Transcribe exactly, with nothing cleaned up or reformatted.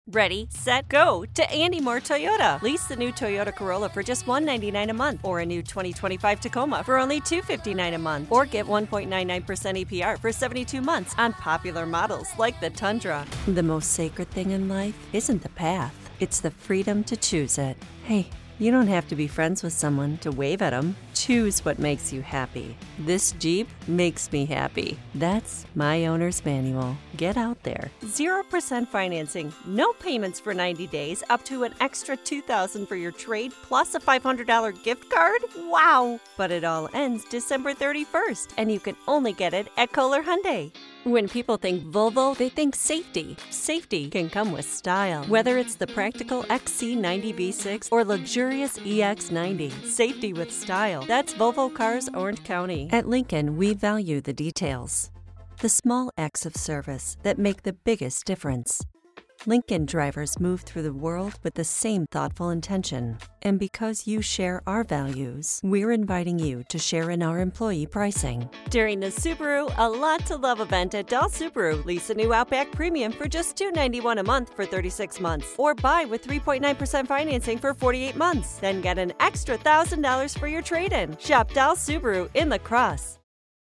Ready, set, go to Andy Moore Toyota. Lease the new Toyota Corolla for just one hundred ninety-nine dollars a month or a new twenty twenty-five Tacoma for only two hundred fifty-nine dollars a month or get one point nine nine percent A P R for seventy-two months on popular models like the Tundra. The most sacred thing in life isn't the path, it's the freedom to choose it. Hey, you don't have to be friends with someone to wave at them. Choose what makes you happy. This Jeep makes me happy. That's my owner's manual. Get out there. zero percent financing, no payments for ninety days, up to an extra two thousand dollars for your trade, plus a five hundred dollars gift card? Wow! But it all ends December thirty-first, and you can only get it at Kohler Hyundai. When people think Volvo, they think safety. Safety can come with style. Whether it's the practical X C ninety V six or luxurious E X ninety, safety with style. That's Volvo Cars Orange County. At Lincoln, we value the details. The small acts of service that make the biggest difference. Lincoln drivers move through the world with the same thoughtful intention. And because you share our values, we're inviting you to share in our employee pricing. During the Subaru A Lot to Love event at Dahl Subaru, lease a new Outback Premium for just two hundred ninety-one dollars a month for thirty-six months. Or buy with three point nine percent financing for forty-eight months. Then get an extra one thousand dollars for your trade-in. Shop Dahl Subaru in La Crosse.